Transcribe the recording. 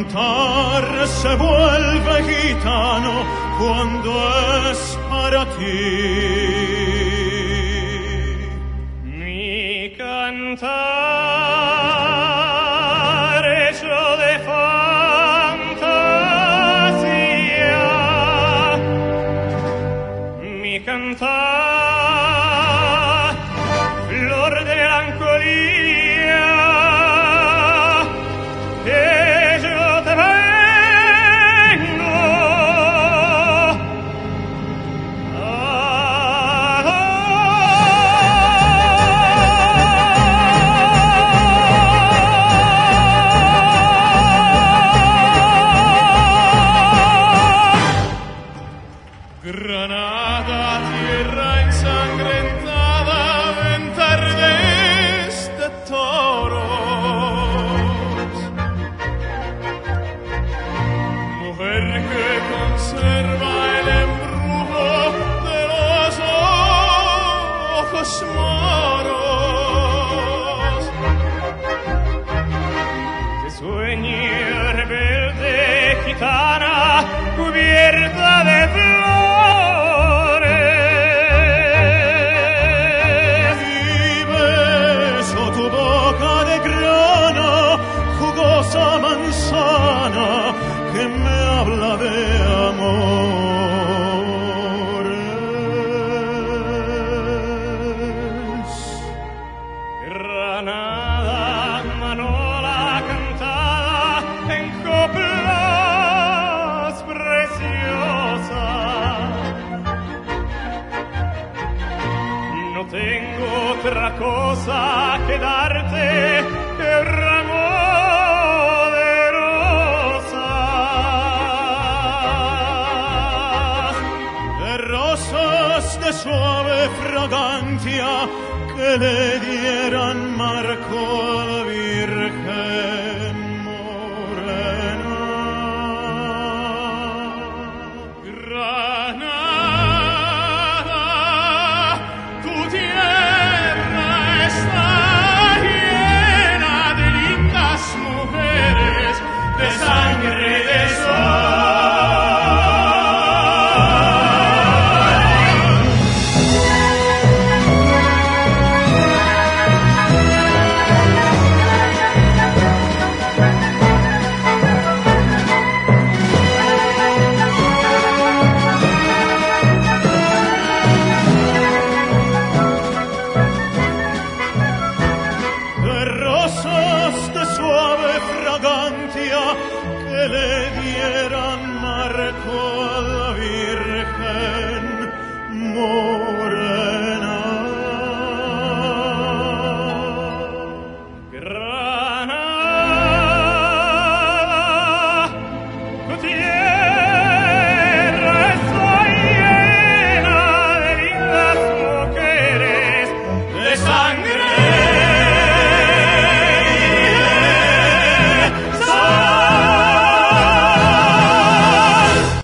cantar se vuelve gitano cuando es para ti. Mi cantar hecho de fantasía, mi cantar flor de melancolía, que yo te vengo Granada, tierra ensangrentada, ventardes de toros, mujer que conserva el embrujo de los ojos moros, que sueñe rebelde gitana cubierta de flores, y beso tu boca de grana, jugosa manzana que me habla de amores. Granada, manola cantada en coplas preciosas, no tengo otra cosa que darte que un ramo de rosas de suave fragancia que le dieran marco a la Virgen morena. Granada, tu tierra está llena de lindas mujeres, de sangre de sol. De suave fragancia que le dieran marco